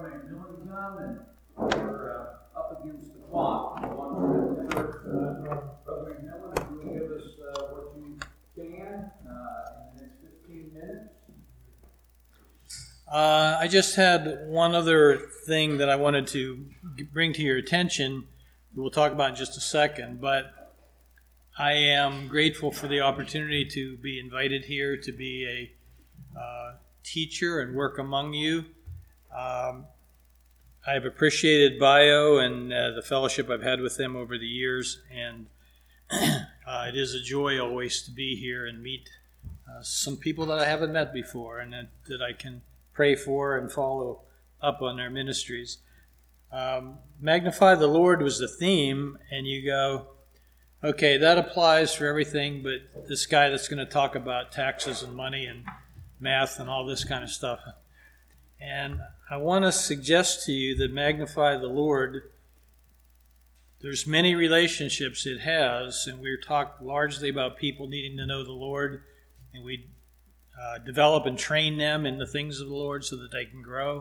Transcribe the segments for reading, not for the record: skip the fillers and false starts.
Brother McMillan come, and we're up against the clock. Brother McMillan, if you will give us what you can in the next 15 minutes. I just had one other thing that I wanted to bring to your attention. We'll talk about in just a second, but I am grateful for the opportunity to be invited here to be a teacher and work among you. I've appreciated Bio and the fellowship I've had with them over the years, and it is a joy always to be here and meet some people that I haven't met before, and that I can pray for and follow up on their ministries. Magnify the Lord was the theme, and you go, okay, that applies for everything, but this guy that's going to talk about taxes and money and math and all this kind of stuff. And I want to suggest to you that magnify the Lord, there's many relationships it has, and we're talking largely about people needing to know the Lord, and we develop and train them in the things of the Lord so that they can grow.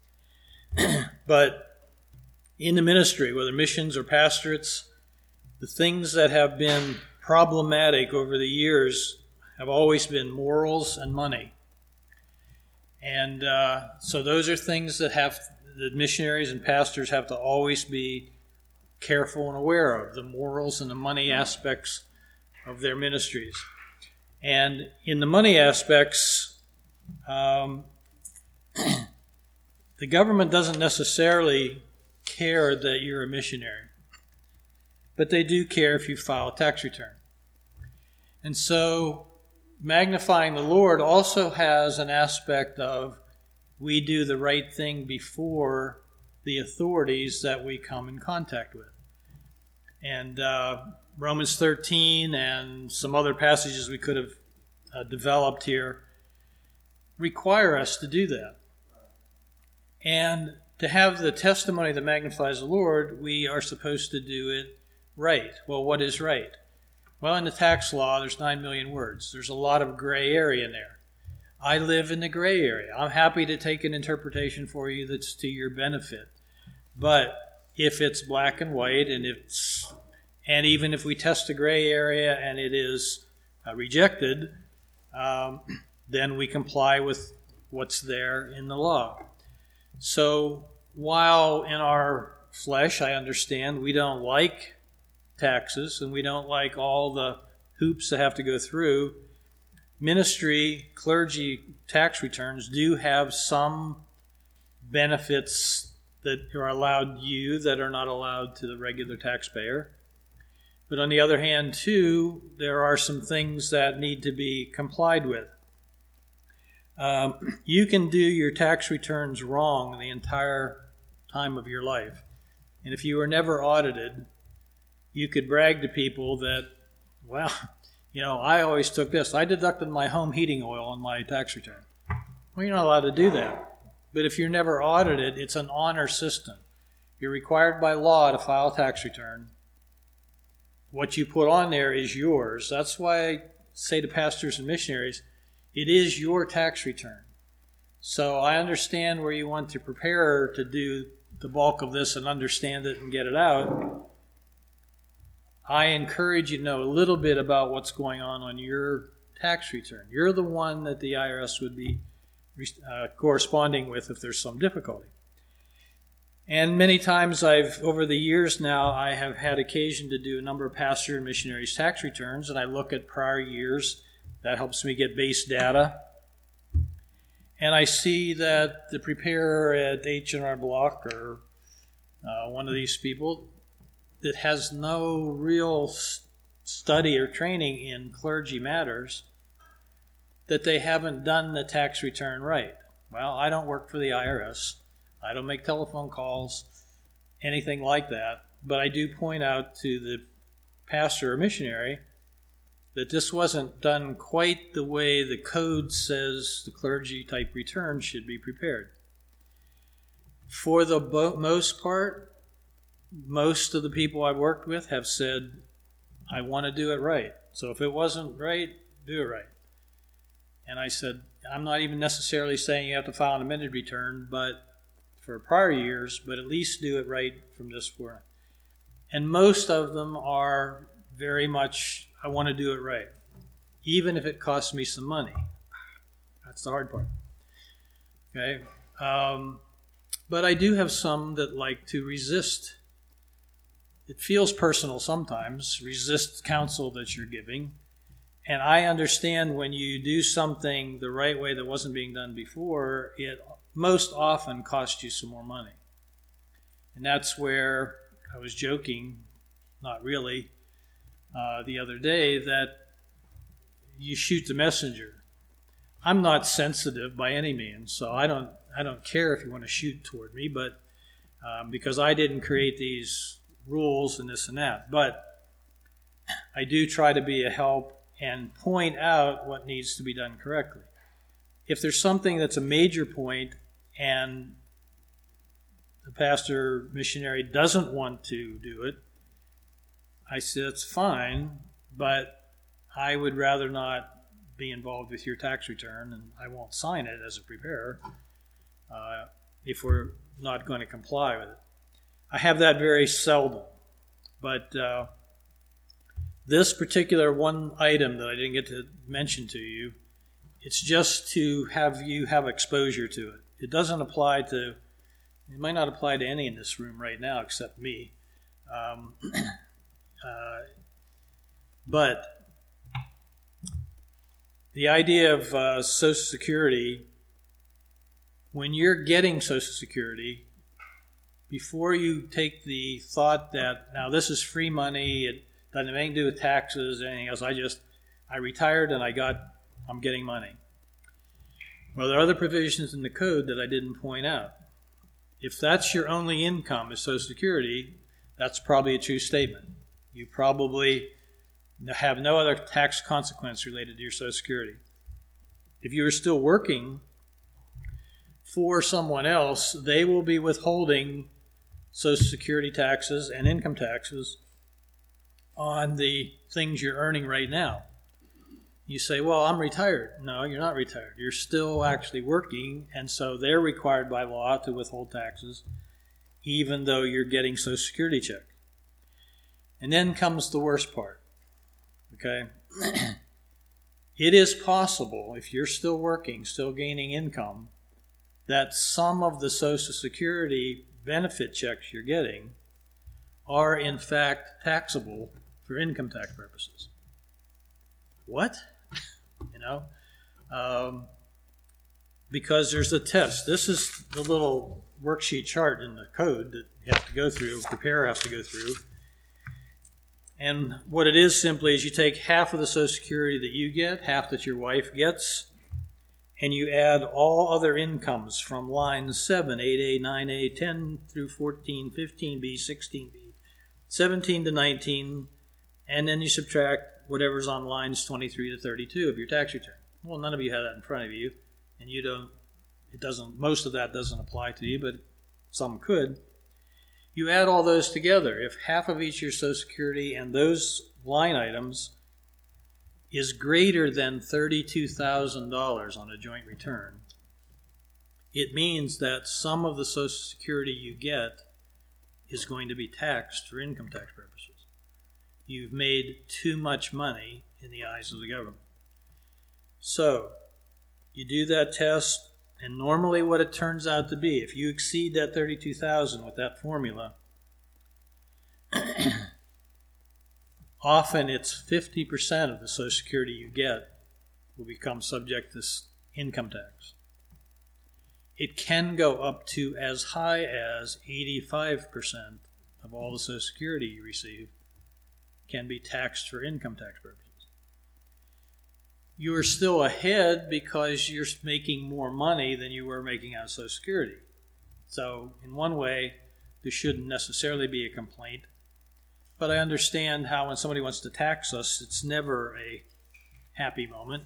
But in the ministry, whether missions or pastorates, the things that have been problematic over the years have always been morals and money. And so those are things that the missionaries and pastors have to always be careful and aware of, the morals and the money aspects of their ministries. And in the money aspects, the government doesn't necessarily care that you're a missionary, but they do care if you file a tax return. And so magnifying the Lord also has an aspect of we do the right thing before the authorities that we come in contact with. And Romans 13 and some other passages we could have developed here require us to do that. And to have the testimony that magnifies the Lord, we are supposed to do it right. Well, what is right? Well, in the tax law, there's 9 million words. There's a lot of gray area in there. I live in the gray area. I'm happy to take an interpretation for you that's to your benefit. But if it's black and white, and even if we test the gray area and it is rejected, then we comply with what's there in the law. So while in our flesh, I understand we don't like taxes and we don't like all the hoops that have to go through, ministry, clergy tax returns do have some benefits that are allowed you that are not allowed to the regular taxpayer. But on the other hand, too, there are some things that need to be complied with. You can do your tax returns wrong the entire time of your life. And if you were never audited, you could brag to people that, well, I always took this. I deducted my home heating oil on my tax return. Well, you're not allowed to do that. But if you're never audited, it's an honor system. You're required by law to file a tax return. What you put on there is yours. That's why I say to pastors and missionaries, it is your tax return. So I understand where you want to prepare to do the bulk of this and understand it and get it out. I encourage you to know a little bit about what's going on your tax return. You're the one that the IRS would be corresponding with if there's some difficulty. And many times over the years now, I have had occasion to do a number of pastor and missionaries' tax returns, and I look at prior years. That helps me get base data. And I see that the preparer at H&R Block or one of these people that has no real study or training in clergy matters, that they haven't done the tax return right. Well, I don't work for the IRS. I don't make telephone calls, anything like that. But I do point out to the pastor or missionary that this wasn't done quite the way the code says the clergy type return should be prepared. For the most part, most of the people I've worked with have said, I want to do it right. So if it wasn't right, do it right. And I said, I'm not even necessarily saying you have to file an amended return, but for prior years, but at least do it right from this point. And most of them are very much, I want to do it right, even if it costs me some money. That's the hard part. Okay? But I do have some that like to resist. It feels personal sometimes, resist counsel that you're giving. And I understand when you do something the right way that wasn't being done before, it most often costs you some more money. And that's where I was joking, not really, the other day, that you shoot the messenger. I'm not sensitive by any means, so I don't care if you want to shoot toward me, but because I didn't create these rules and this and that. But I do try to be a help and point out what needs to be done correctly. If there's something that's a major point and the pastor missionary doesn't want to do it, I say that's fine, but I would rather not be involved with your tax return, and I won't sign it as a preparer if we're not going to comply with it. I have that very seldom, but this particular one item that I didn't get to mention to you, it's just to have you have exposure to it. It doesn't apply to, it might not apply to any in this room right now except me. But the idea of Social Security, when you're getting Social Security, before you take the thought that, now this is free money, it doesn't have anything to do with taxes, anything else, I retired and I'm getting money. Well, there are other provisions in the code that I didn't point out. If that's your only income is Social Security, that's probably a true statement. You probably have no other tax consequence related to your Social Security. If you are still working for someone else, they will be withholding Social Security taxes and income taxes on the things you're earning right now. You say, well, I'm retired. No, you're not retired. You're still actually working, and so they're required by law to withhold taxes even though you're getting Social Security check. And then comes the worst part. Okay? It is possible, if you're still working, still gaining income, that some of the Social Security benefit checks you're getting are in fact taxable for income tax purposes. What? Because there's a test. This is the little worksheet chart in the code that you have to go through, the preparer has to go through. And what it is simply is you take half of the Social Security that you get, half that your wife gets, and you add all other incomes from lines 7, 8A, 9A, 10 through 14, 15B, 16B, 17 to 19, and then you subtract whatever's on lines 23 to 32 of your tax return. Well, none of you have that in front of you, and most of that doesn't apply to you, but some could. You add all those together. If half of each your Social Security and those line items is greater than $32,000 on a joint return, it means that some of the Social Security you get is going to be taxed for income tax purposes. You've made too much money in the eyes of the government. So, you do that test, and normally what it turns out to be, if you exceed that $32,000 with that formula, often it's 50% of the Social Security you get will become subject to income tax. It can go up to as high as 85% of all the Social Security you receive can be taxed for income tax purposes. You are still ahead because you're making more money than you were making out of Social Security. So, in one way, there shouldn't necessarily be a complaint. But I understand how when somebody wants to tax us, it's never a happy moment.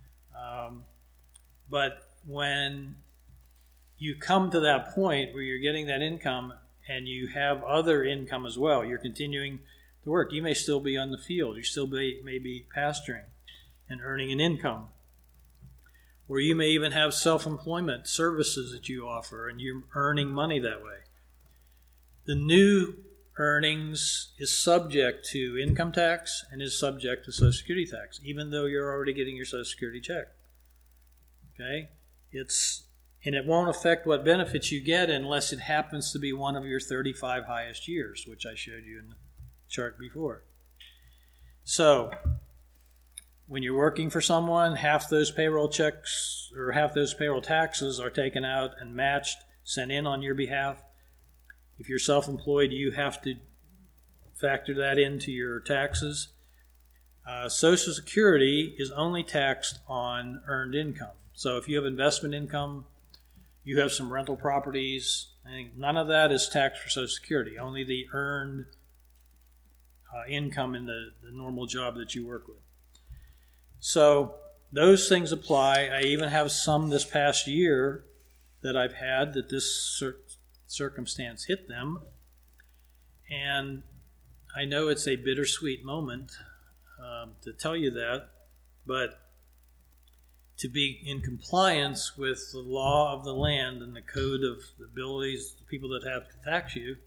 But when you come to that point where you're getting that income and you have other income as well, you're continuing to work. You may still be on the field. You still may be pastoring and earning an income. Or you may even have self-employment services that you offer and you're earning money that way. The new earnings is subject to income tax and is subject to Social Security tax, even though you're already getting your Social Security check. Okay? And it won't affect what benefits you get unless it happens to be one of your 35 highest years, which I showed you in the chart before. So, when you're working for someone, half those payroll checks or half those payroll taxes are taken out and matched, sent in on your behalf. If you're self-employed, you have to factor that into your taxes. Social Security is only taxed on earned income. So if you have investment income, you have some rental properties, none of that is taxed for Social Security, only the earned income in the normal job that you work with. So those things apply. I even have some this past year that I've had that this circumstance hit them. And I know it's a bittersweet moment to tell you that, but to be in compliance with the law of the land and the code of the abilities, the people that have to tax you,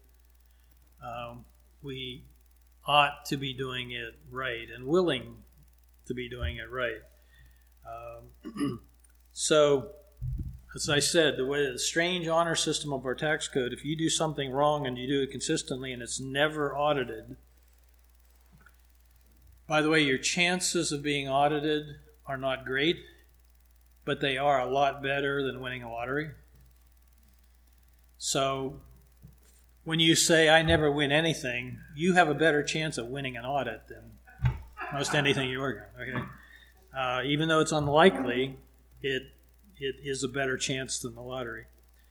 we ought to be doing it right and willing to be doing it right. So, as I said, the strange honor system of our tax code, if you do something wrong and you do it consistently and it's never audited, by the way, your chances of being audited are not great, but they are a lot better than winning a lottery. So, when you say, I never win anything, you have a better chance of winning an audit than most anything you work on. Okay? Even though it's unlikely, it is a better chance than the lottery.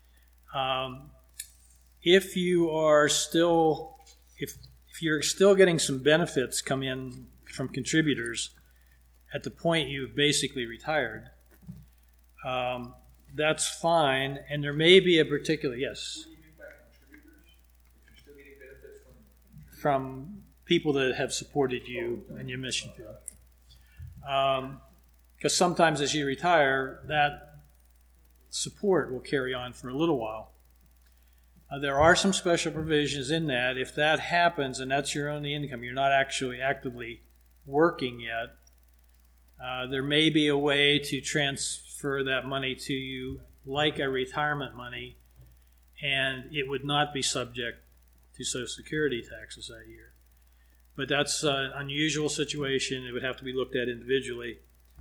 If you're still getting some benefits come in from contributors at the point you've basically retired, that's fine, and there may be a particular, yes? What do you mean by contributors? If you're still getting benefits from people that have supported you in your mission field. Because sometimes as you retire, that support will carry on for a little while. There are some special provisions in that. If that happens and that's your only income, you're not actually actively working yet, there may be a way to transfer that money to you like a retirement money, and it would not be subject to Social Security taxes that year. But that's an unusual situation. It would have to be looked at individually.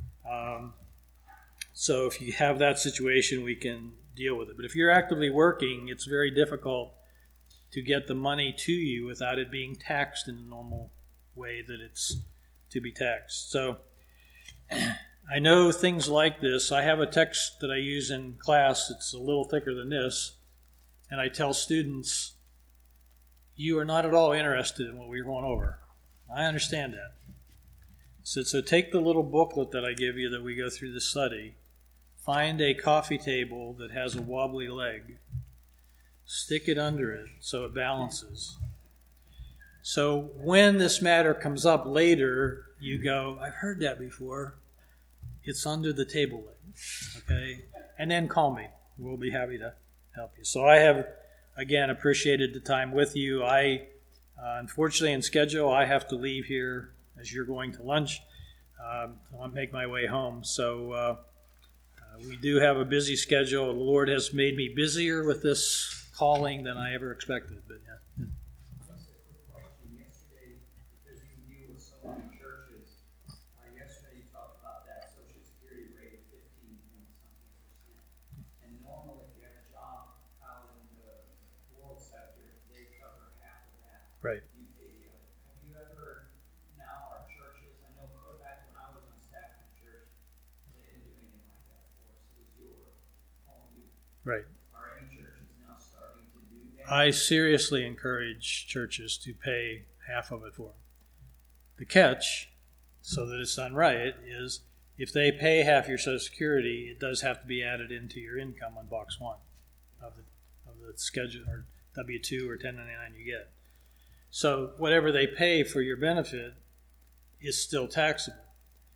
So if you have that situation, we can deal with it. But if you're actively working, it's very difficult to get the money to you without it being taxed in the normal way that it's to be taxed. So I know things like this. I have a text that I use in class. It's a little thicker than this. And I tell students, you are not at all interested in what we're going over. I understand that. So take the little booklet that I give you that we go through the study. Find a coffee table that has a wobbly leg. Stick it under it so it balances. So when this matter comes up later, you go, I've heard that before. It's under the table leg. Okay? And then call me. We'll be happy to help you. So I have, again, appreciated the time with you. Unfortunately, in schedule, I have to leave here as you're going to lunch. I'll make my way home. So we do have a busy schedule. The Lord has made me busier with this calling than I ever expected. But yeah. Yesterday, because you deal with so many churches, yesterday you talked about that Social Security rate of 15-point-something%. And normally, if you have a job out in the rural sector, they cover half of that. Right. Have you ever, now our churches, I know back when I was on staff in church, they didn't do anything like that for us. It was your home. Right. Are any churches now starting to do that? I seriously encourage churches to pay half of it for them. The catch, so that it's done right, is if they pay half your Social Security, it does have to be added into your income on box 1 of the schedule or W-2 or 1099 you get. So whatever they pay for your benefit is still taxable.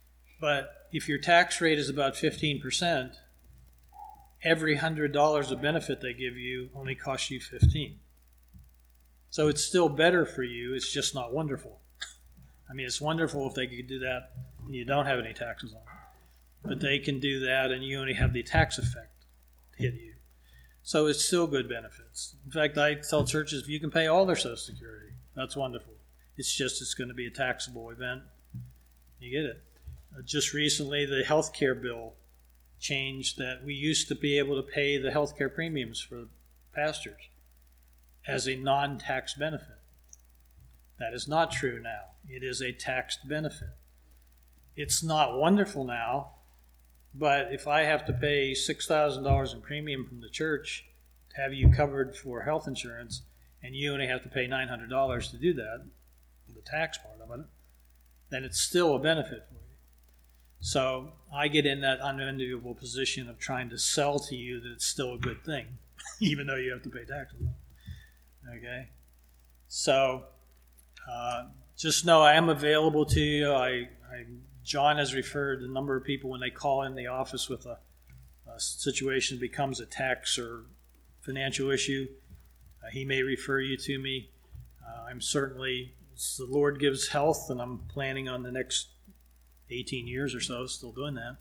But if your tax rate is about 15%, every $100 of benefit they give you only costs you 15. So it's still better for you. It's just not wonderful. I mean, it's wonderful if they could do that and you don't have any taxes on it. But they can do that and you only have the tax effect hit you. So it's still good benefits. In fact, I tell churches, if you can pay all their Social Security, that's wonderful. It's just it's going to be a taxable event. You get it. Just recently, the health care bill changed that we used to be able to pay the health care premiums for pastors as a non-tax benefit. That is not true now. It is a taxed benefit. It's not wonderful now, but if I have to pay $6,000 in premium from the church to have you covered for health insurance, and you only have to pay $900 to do that, the tax part of it, then it's still a benefit for you. So I get in that unenviable position of trying to sell to you that it's still a good thing, even though you have to pay taxes. Okay? So just know I am available to you. John has referred a number of people when they call in the office with a situation becomes a tax or financial issue. He may refer you to me. I'm certainly, the Lord gives health, and I'm planning on the next 18 years or so still doing that.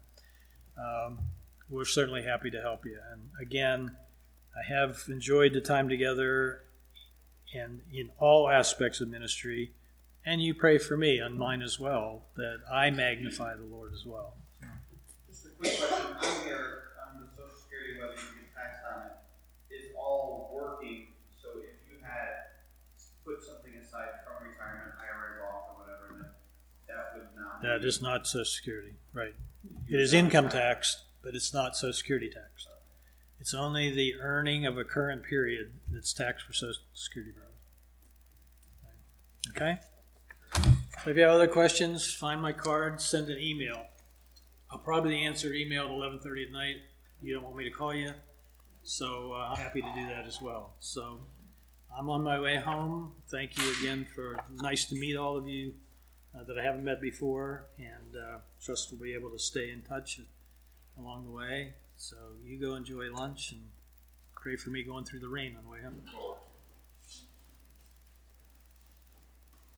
We're certainly happy to help you. And again, I have enjoyed the time together and in all aspects of ministry. And you pray for me on mine as well, that I magnify the Lord as well. Just a quick question. On the Social Security, whether you get taxed on it, is all working. So if you had put something aside from retirement, IRA, Roth, or whatever, that would not. That is not Social Security, right? It is income taxed, but it's not Social Security taxed. It's only the earning of a current period that's taxed for Social Security. Okay? So if you have other questions, find my card, send an email. I'll probably answer email at 11:30 at night. You don't want me to call you, so I'm happy to do that as well. So I'm on my way home. Thank you again nice to meet all of you that I haven't met before, and trust we'll be able to stay in touch along the way. So you go enjoy lunch and pray for me going through the rain on the way home.